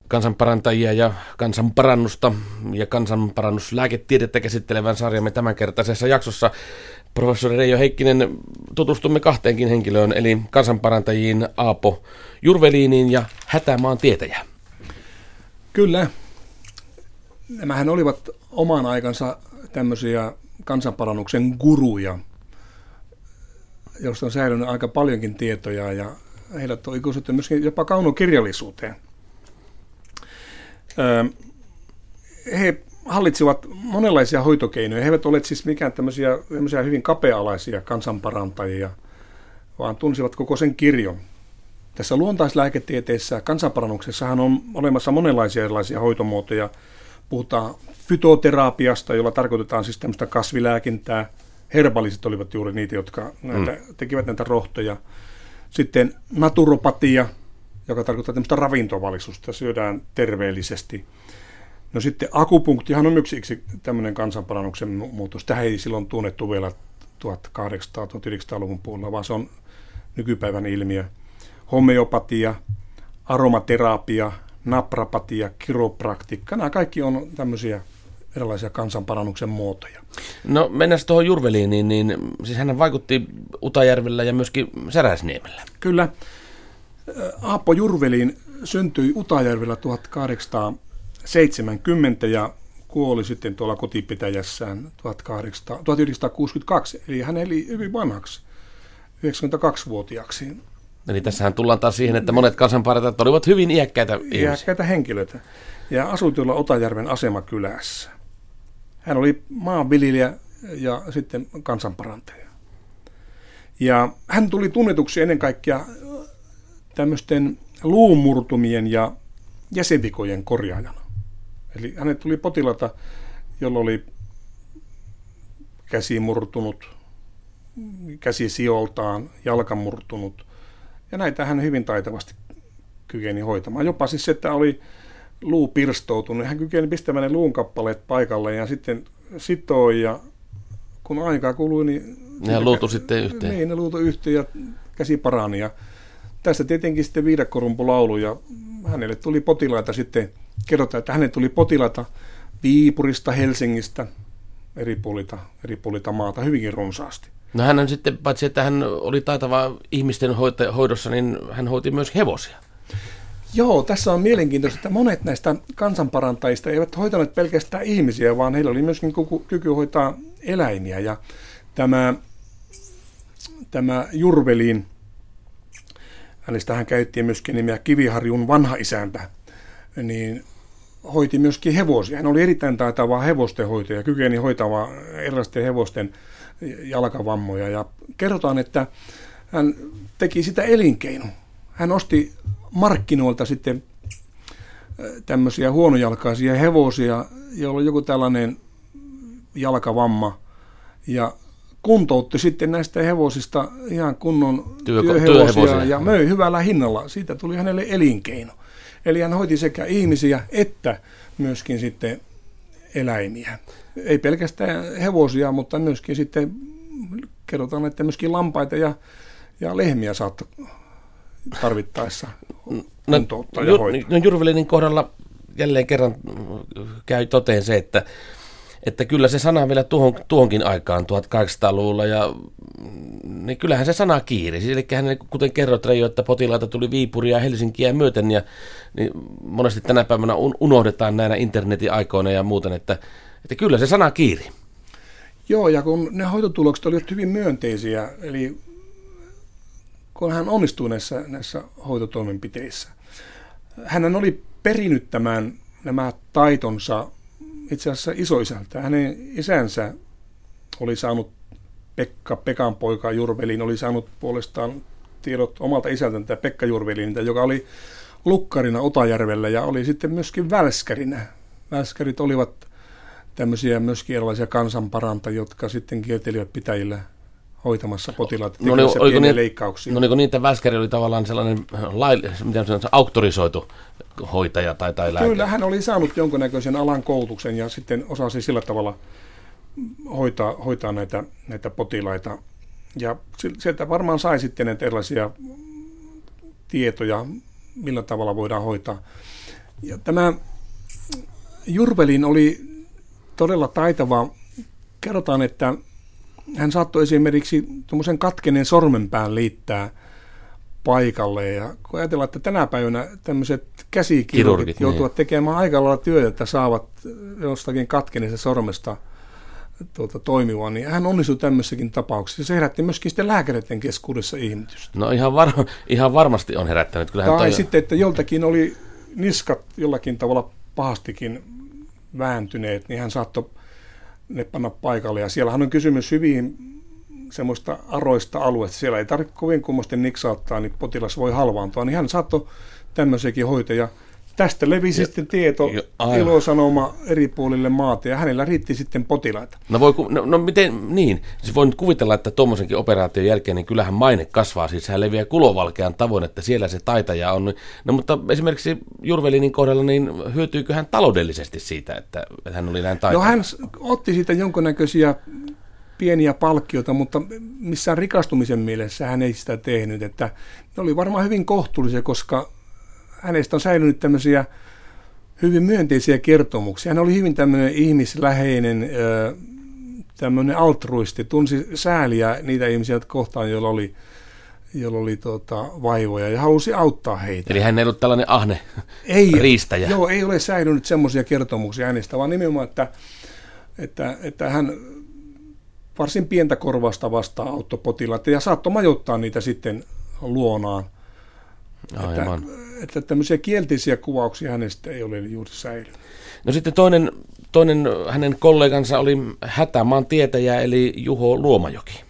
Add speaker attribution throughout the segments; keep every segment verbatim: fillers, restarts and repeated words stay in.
Speaker 1: kansanparantajia ja kansanparannusta ja kansanparannuslääketiedettä käsittelevän sarjamme tämänkertaisessa jaksossa. Professori Reijo Heikkinen, tutustumme kahteenkin henkilöön, eli kansanparantajiin Aapo Jurveliiniin ja Hätämaan tietäjään.
Speaker 2: Kyllä. Nämähän olivat oman aikansa tämmöisiä kansanparannuksen guruja, joista on säilynyt aika paljonkin tietoja, ja heidät on ikuisesti myöskin jopa kaunokirjallisuuteen. He hallitsivat monenlaisia hoitokeinoja. He eivät ole siis mikään tämmöisiä, tämmöisiä hyvin kapea-alaisia kansanparantajia, vaan tunsivat koko sen kirjon. Tässä luontaislääketieteessä, kansanparannuksessahan on olemassa monenlaisia erilaisia hoitomuotoja. Puhutaan fytoterapiasta, jolla tarkoitetaan siis tämmöistä kasvilääkintää. Herbaliset olivat juuri niitä, jotka näitä, mm. tekivät näitä rohtoja. Sitten naturopatia, joka tarkoittaa tämmöistä ravintovalistusta, syödään terveellisesti. No sitten akupunktihan on yksi tämmöinen kansanparannuksen muutos. Tähän ei silloin tunnettu vielä tuhatkahdeksansataa-tuhatyhdeksänsataaluvun puolella, vaan se on nykypäivän ilmiö. Homeopatia, aromaterapia, naprapatia, kiropraktiikka, nämä kaikki on tämmöisiä erilaisia kansanparannuksen muotoja.
Speaker 1: No mennään tuohon Jurveliiniin, niin siis hän vaikutti Utajärvellä ja myöskin Säräsniemellä.
Speaker 2: Kyllä. Aapo Jurveliin syntyi Utajärvellä tuhatkahdeksansataaseitsemänkymmentä ja kuoli sitten tuolla kotipitäjässään tuhatyhdeksänsataakuusikymmentäkaksi, eli hän eli hyvin vanhaksi, yhdeksänkymmentäkaksivuotiaaksi.
Speaker 1: Eli tässähän tullaan taas siihen, että monet kansanparantajat olivat hyvin iäkkäitä ihmisiä.
Speaker 2: Iäkkäitä henkilöitä. Ja asui tuolla Utajärven asemakylässä. Hän oli maanviljelijä ja sitten kansanparantaja. Ja hän tuli tunnetuksi ennen kaikkea tämmöisten luumurtumien ja jäsenvikojen korjaajana. Eli hänet tuli potilaita, jolla oli käsi murtunut, käsi sioltaan, jalka murtunut. Ja näitä hän hyvin taitavasti kykeni hoitamaan. Jopa siis se, että oli luu pirstoutunut. Hän kykeni pistämään ne luun kappaleet paikalle ja sitten sitoi. Ja kun aikaa kului, niin...
Speaker 1: Ne luutu sitten yhteen.
Speaker 2: Niin, ne luutu yhteen ja käsi parani. Ja tästä tietenkin sitten viidakkorumpulaulu. Ja hänelle tuli potilaita sitten, kerrotaan, että hänelle tuli potilaita Viipurista, Helsingistä, eri puolilta, eri puolilta maata, hyvinkin runsaasti.
Speaker 1: No hän on sitten, paitsi että hän oli taitava ihmisten hoidossa, niin hän hoiti myös hevosia.
Speaker 2: Joo, tässä on mielenkiintoista, että monet näistä kansanparantajista eivät hoitaneet pelkästään ihmisiä, vaan heillä oli myöskin kyky hoitaa eläimiä. Ja tämä, tämä Jurveliin, hänestä hän käytti myöskin nimeä Kiviharjun vanha isäntä, niin hoiti myöskin hevosia. Hän oli erittäin taitava hevostenhoitaja, kykeni hoitamaan erilaisten hevosten jalkavammoja. Ja kerrotaan, että hän teki sitä elinkeinon. Hän osti markkinoilta sitten tämmöisiä huonojalkaisia hevosia, joilla oli joku tällainen jalkavamma. Ja kuntoutti sitten näistä hevosista ihan kunnon Työ, työhevosia, työhevosia ja möi hyvällä hinnalla. Siitä tuli hänelle elinkeino. Eli hän hoiti sekä ihmisiä että myöskin sitten eläimiä. Ei pelkästään hevosia, mutta myöskin sitten kerrotaan, että myöskin lampaita ja, ja lehmiä saattoi tarvittaessa kuntouttaa no, ja hoitaa.
Speaker 1: No Jurveliinin kohdalla jälleen kerran käy toteen se, että, että kyllä se sana vielä tuohon, tuohonkin aikaan tuhatkahdeksansataaluvulla, ja niin kyllähän se sana kiiri. Eli hän, kuten kerroit Reijo, että potilaita tuli Viipuria ja Helsinkiä myöten, ja niin monesti tänä päivänä unohdetaan näinä internetin aikoina ja muuten, että, että kyllä se sana kiiri.
Speaker 2: Joo, ja kun ne hoitotulokset olivat hyvin myönteisiä, eli kun hän onnistui näissä, näissä hoitotoimenpiteissä, hän oli perinyt tämän, nämä taitonsa itse asiassa isoisältä. Hänen isänsä oli saanut, Pekka, Pekan poika Jurveliin, oli saanut puolestaan tiedot omalta isältään, Pekka Jurveliinilta, joka oli lukkarina Utajärvellä ja oli sitten myöskin välskärinä. Välskärit olivat tämmöisiä myöskin erilaisia kansanparantajia, jotka sitten kiertelivät pitäjillä hoitamassa potilaita,
Speaker 1: no,
Speaker 2: tekemässä pieniä
Speaker 1: niin,
Speaker 2: leikkauksia.
Speaker 1: No niin kuin niin, että välskäri oli tavallaan sellainen lail, miten se on, auktorisoitu hoitaja tai, tai lääkäri.
Speaker 2: Kyllä, hän oli saanut jonkinnäköisen alan koulutuksen ja sitten osasi sillä tavalla hoitaa, hoitaa näitä, näitä potilaita. Ja sieltä varmaan sai sitten näitä erilaisia tietoja, millä tavalla voidaan hoitaa. Ja tämä Jurvelin oli todella taitava. Kerrotaan, että hän saattoi esimerkiksi tuommoisen katkeneen sormenpään liittää paikalle. Ja kun ajatellaan, että tänä päivänä tämmöiset käsikirurgit joutuvat niin. tekemään aika lailla työtä, että saavat jostakin katkeneesta sormesta tuota, toimiva, niin hän onnistui tämmöisessäkin tapauksessa. Se herätti myöskin sitten lääkäreiden keskuudessa ihmetystä.
Speaker 1: No ihan, var- ihan varmasti on herättänyt. Kyllähän
Speaker 2: tai
Speaker 1: toi...
Speaker 2: sitten, että joltakin oli niskat jollakin tavalla pahastikin vääntyneet, niin hän saattoi ne panna paikalle. Ja siellähän on kysymys hyvin semmoista aroista alueesta. Siellä ei tarvitse kovin kummosti niksauttaa, niin potilas voi halvaantua. Niin hän saattoi tämmöisiäkin hoitoja. Tästä levisi sitten tieto, ilosanoma eri puolille maata, ja hänellä riitti sitten potilaita.
Speaker 1: No, voi, no, no miten niin? Siis voi nyt kuvitella, että tuommoisenkin operaation jälkeen, niin kyllähän maine kasvaa, siis hän leviää kulovalkean tavoin, että siellä se taitaja on. No mutta esimerkiksi Jurvelinin kohdalla, niin hyötyykö hän taloudellisesti siitä, että, että hän oli näin taitaja?
Speaker 2: No hän otti siitä jonkunnäköisiä pieniä palkkioita, mutta missään rikastumisen mielessä hän ei sitä tehnyt, että ne oli varmaan hyvin kohtuullisia, koska hänestä on säilynyt tämmöisiä hyvin myönteisiä kertomuksia. Hän oli hyvin tämmöinen ihmisläheinen, tämmöinen altruisti, tunsi sääliä niitä ihmisiä, jotka kohtaan, joilla oli, joilla oli tuota, vaivoja, ja halusi auttaa heitä.
Speaker 1: Eli hän ei ollut tällainen ahne
Speaker 2: ei,
Speaker 1: riistäjä.
Speaker 2: Joo, ei ole säilynyt semmoisia kertomuksia hänestä, vaan nimenomaan, että, että, että hän varsin pientä korvausta vastaan auttoi potilaita ja saattoi majoittaa niitä sitten luonaan. Että, että tämmöisiä kielteisiä kuvauksia hänestä ei ole juuri säilynyt.
Speaker 1: No sitten toinen, toinen hänen kollegansa oli hätämaan tietäjä, eli Juho Luomajoki.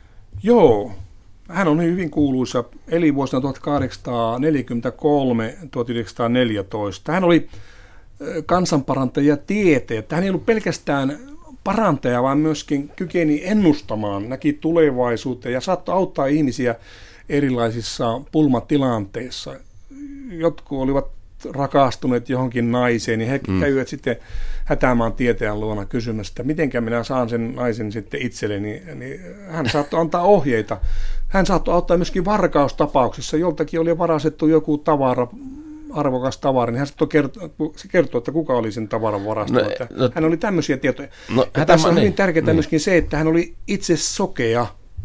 Speaker 2: Joo, hän on hyvin kuuluisa, eli vuosina tuhatkahdeksansataaneljäkymmentäkolme tuhatyhdeksänsataaneljätoista. Hän oli kansanparantaja tieteet. Hän ei ollut pelkästään parantaja, vaan myöskin kykeni ennustamaan, näki tulevaisuutta ja saattoi auttaa ihmisiä erilaisissa pulmatilanteissa. Jotkut olivat rakastuneet johonkin naiseen, niin he mm. kävivät sitten hätämaan tietäjän luona kysymässä, että mitenkä minä saan sen naisen sitten itselleni. Niin hän saattoi antaa ohjeita. Hän saattoi auttaa myöskin varkaustapauksissa. Joltakin oli varastettu joku tavara, arvokas tavara, niin hän saattoi kertoa, se kertoo, että kuka oli sen tavaran varastanut. No, no, hän oli tämmöisiä tietoja. No, tässä on hyvin niin, tärkeää niin. myöskin se, että hän oli itse sokea.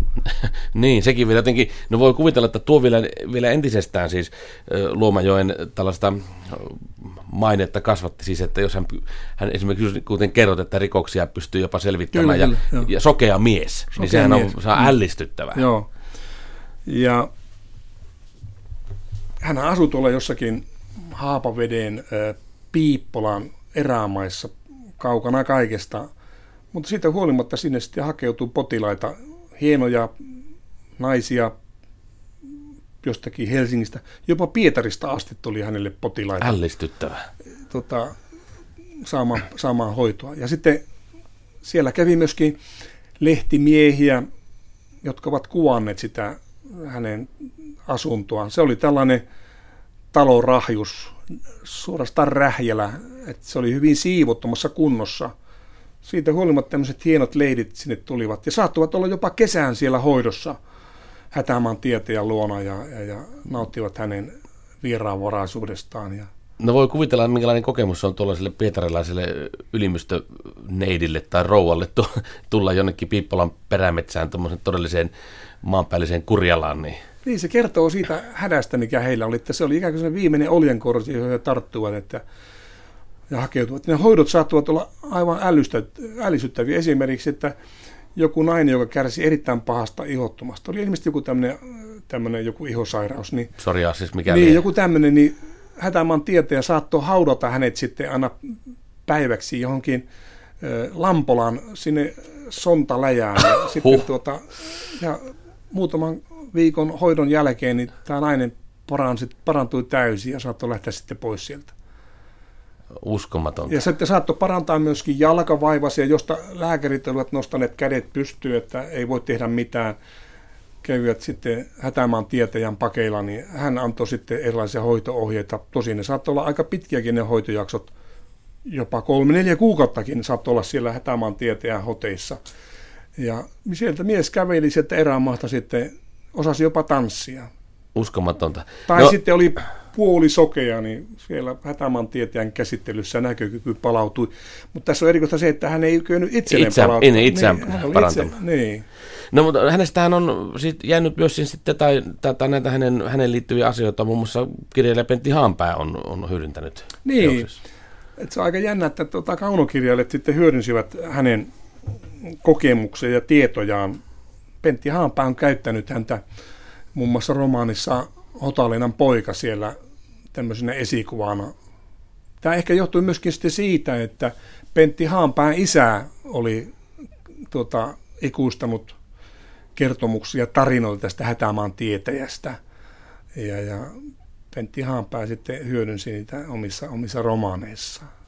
Speaker 1: Niin, sekin vielä jotenkin, no voi kuvitella, että tuo vielä, vielä entisestään siis Luomajoen tällaista mainetta kasvatti siis, että jos hän, hän esimerkiksi kuten kerrot, että rikoksia pystyy jopa selvittämään kyllä, ja, kyllä, ja sokea mies, sokea niin sehän mies. on saa ällistyttävää.
Speaker 2: Joo, ja hän asui tuolla jossakin Haapaveden äh, Piippolan erämaissa kaukana kaikesta, mutta siitä huolimatta sinne sitten hakeutuu potilaita, hienoja naisia jostakin Helsingistä, jopa Pietarista asti tuli hänelle potilaita.
Speaker 1: Ällistyttävää.
Speaker 2: Tota, saamaan, saamaan hoitoa. Ja sitten siellä kävi myöskin lehtimiehiä, jotka ovat kuvanneet sitä hänen asuntoaan. Se oli tällainen talorahjus, suorastaan rähjälä, että se oli hyvin siivottomassa kunnossa. Siitä huolimatta tämmöiset hienot leidit sinne tulivat ja saattuvat olla jopa kesään siellä hoidossa hätämaan tietäjän luona ja, ja, ja nauttivat hänen vieraanvaraisuudestaan. Ja
Speaker 1: no voi kuvitella, minkälainen kokemus on tuollaiselle pietarilaiselle ylimystöneidille tai rouvalle tulla jonnekin Piippolan perämetsään tuommoisen todelliseen maanpäälliseen Kurjalaan. Niin.
Speaker 2: niin, se kertoo siitä hädästä, mikä heillä oli, että se oli ikään kuin se viimeinen oljenkorsi, johon he tarttuvat, että ja hakeutuvat. Ne hoidot saattavat olla aivan ällistyttäviä. Esimerkiksi, että joku nainen, joka kärsi erittäin pahasta ihottumasta, oli ilmeisesti joku tämmöinen, tämmöinen joku ihosairaus. Niin,
Speaker 1: Psoriasis, mikä
Speaker 2: niin, joku tämmöinen, niin hätämaan tietäjä saattoi haudata hänet sitten aina päiväksi johonkin äh, Lampolan sinne sontaläjään. Ja, sitten, tuota, ja muutaman viikon hoidon jälkeen niin tämä nainen paransi, parantui täysin ja saattoi lähteä sitten pois sieltä.
Speaker 1: Uskomatonta.
Speaker 2: Ja sitten saattoi parantaa myöskin jalkavaivaisia, josta lääkärit olivat nostaneet kädet pystyyn, että ei voi tehdä mitään. Kävivät sitten hätämaan tietäjän pakeilla, niin hän antoi sitten erilaisia hoito-ohjeita. Tosin ne saattoi olla aika pitkiäkin ne hoitojaksot, jopa kolme, neljä kuukauttakin saattoi olla siellä hätämaan tietäjän hoteissa. Ja sieltä mies käveli sieltä erämaasta sitten, osasi jopa tanssia.
Speaker 1: Uskomatonta.
Speaker 2: Tai no. sitten oli puolisokea, niin siellä Hätämaantieteen käsittelyssä näkökyky palautui. Mutta tässä on erikoista se, että hän ei kyennyt itselleen
Speaker 1: Itse,
Speaker 2: palauttaa.
Speaker 1: Itseään
Speaker 2: niin,
Speaker 1: parantamaan.
Speaker 2: Itse, niin.
Speaker 1: No, mutta hänestähän on sit jäänyt myös sitten, tai, tai, tai näitä hänen, hänen liittyviä asioita, muun muassa kirjailija Pentti Haanpää on, on hyödyntänyt.
Speaker 2: Niin, et se on aika jännä, että tuota, kaunokirjailijat sitten hyödynsivät hänen kokemuksia ja tietojaan. Pentti Haanpää on käyttänyt häntä muun muassa romaanissa Hotalinnan poika siellä tämmöisenä esikuvana. Tämä ehkä johtui myöskin sitten siitä, että Pentti Haanpään isä oli tuota, ikuistanut kertomuksia, tarinoita tästä Hätämaan tietäjästä. Ja, ja Pentti Haanpää sitten hyödynsi niitä omissa, omissa romaaneissaan.